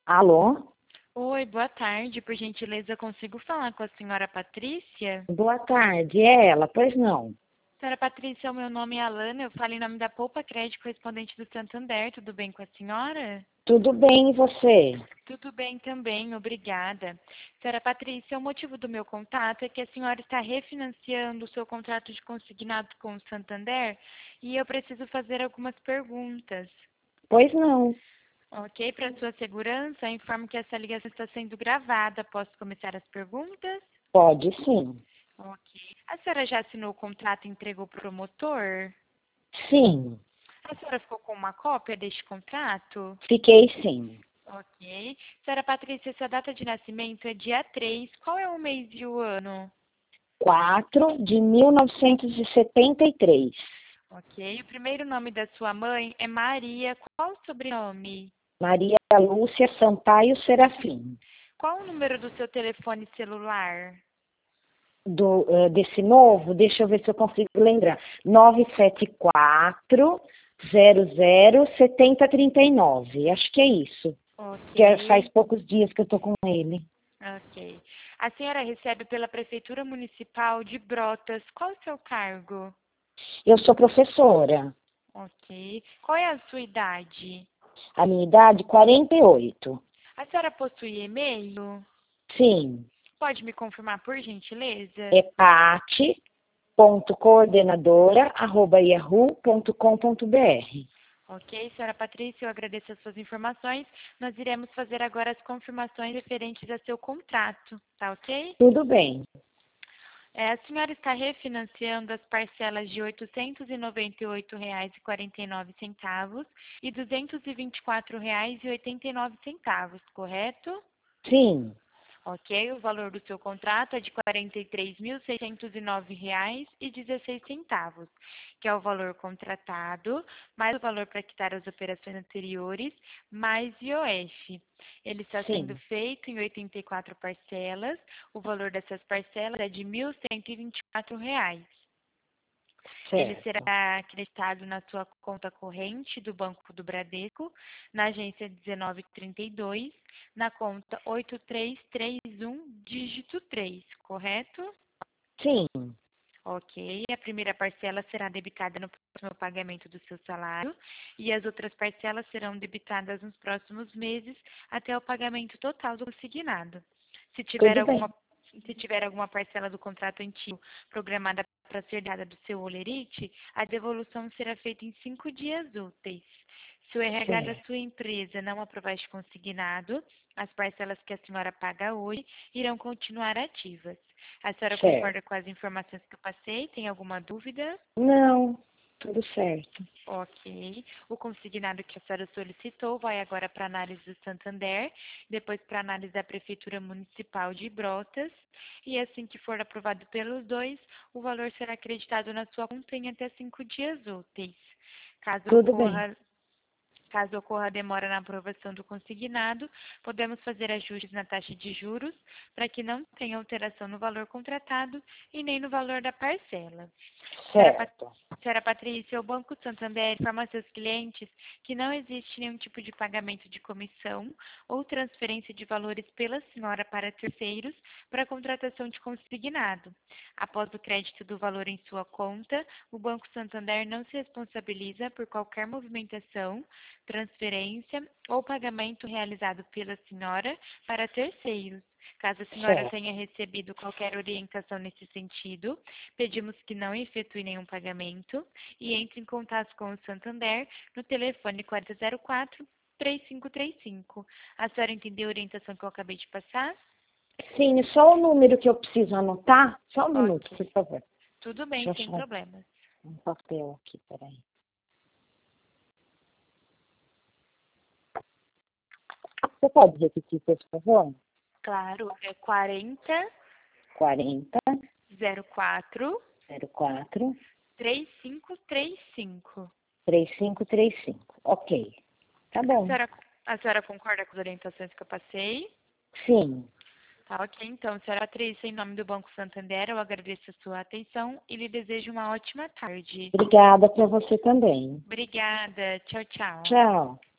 Alô? Oi, boa tarde. Por gentileza, consigo falar com a senhora Patrícia? Boa tarde, é ela, pois não? Senhora Patrícia, o meu nome é Alana, eu falo em nome da Poupa Crédito, correspondente do Santander. Tudo bem com a senhora? Tudo bem, e você? Tudo bem também, obrigada. Senhora Patrícia, o motivo do meu contato é que a senhora está refinanciando o seu contrato de consignado com o Santander e eu preciso fazer algumas perguntas. Pois não. Ok, para sua segurança, informo que essa ligação está sendo gravada. Posso começar as perguntas? Pode sim. Ok. A senhora já assinou o contrato e entregou para o promotor? Sim, A senhora ficou com uma cópia deste contrato? fiquei sim. Ok. Senhora Patrícia, sua data de nascimento é dia 3. Qual é o mês e o ano? 4 de 1973. Ok. O primeiro nome da sua mãe é Maria. Qual o sobrenome? Maria Lúcia Sampaio Serafim. Qual o número do seu telefone celular? Desse novo, deixa eu ver se eu consigo lembrar. 974-00-7039. Acho que é isso. Faz Ok. poucos dias que eu tô com ele. Ok. A senhora recebe pela Prefeitura Municipal de Brotas. Qual o seu cargo? Eu sou professora. Ok. Qual é a sua idade? A minha idade, 48. A senhora possui e-mail? Sim, Pode me confirmar, por gentileza? é pati.coordenadora@yahoo.com.br. Ok, senhora Patrícia, eu agradeço as suas informações. Nós iremos fazer agora as confirmações referentes a seu contrato, tá ok? Tudo bem. A senhora está refinanciando as parcelas de R$ 898,49 e R$ 224,89, correto? Sim, Ok, o valor do seu contrato é de R$ 43.609,16, que é o valor contratado, mais o valor para quitar as operações anteriores, mais IOF. Ele está sendo sim, feito em 84 parcelas, o valor dessas parcelas é de R$ 1.124. Ele certo. será acreditado na sua conta corrente do Banco do Bradesco, na agência 1932, na conta 8331, dígito 3, correto? Sim, Ok. A primeira parcela será debitada no próximo pagamento do seu salário e as outras parcelas serão debitadas nos próximos meses até o pagamento total do consignado. Se tiver tudo alguma, bem. se tiver alguma parcela do contrato antigo programada para ser dada do seu holerite, a devolução será feita em 5 dias úteis. Se o RH da Certo, sua empresa não aprovar este consignado, as parcelas que a senhora paga hoje irão continuar ativas. A senhora certo. concorda com as informações que eu passei? Tem alguma dúvida? Não, tudo certo. Ok. O consignado que a senhora solicitou vai agora para análise do Santander, depois para análise da Prefeitura Municipal de Brotas, e assim que for aprovado pelos dois, o valor será acreditado na sua conta em até 5 dias úteis. Caso Tudo bem. ocorra Caso ocorra demora na aprovação do consignado, podemos fazer ajustes na taxa de juros para que não tenha alteração no valor contratado e nem no valor da parcela. Senhora, Certo, Senhora Patrícia, o Banco Santander informa a seus clientes que não existe nenhum tipo de pagamento de comissão ou transferência de valores pela senhora para terceiros para a contratação de consignado. Após o crédito do valor em sua conta, o Banco Santander não se responsabiliza por qualquer movimentação, transferência ou pagamento realizado pela senhora para terceiros. Caso a senhora certo. tenha recebido qualquer orientação nesse sentido, pedimos que não efetue nenhum pagamento e entre em contato com o Santander no telefone 4004-3535. A senhora entendeu a orientação que eu acabei de passar? Sim, só o número que eu preciso anotar. Só um minuto, Ok. por favor. Tudo Deixa bem, eu sem achar problemas. um papel aqui, peraí. Você pode repetir, por favor? Claro, é 40 40 04 04 3535. 3535. Ok. Tá A bom. senhora, a senhora concorda com as orientações que eu passei? Sim. Tá, ok. Então, senhora Patrícia, em nome do Banco Santander, eu agradeço a sua atenção e lhe desejo uma ótima tarde. Obrigada para você também. Obrigada. Tchau, tchau. Tchau.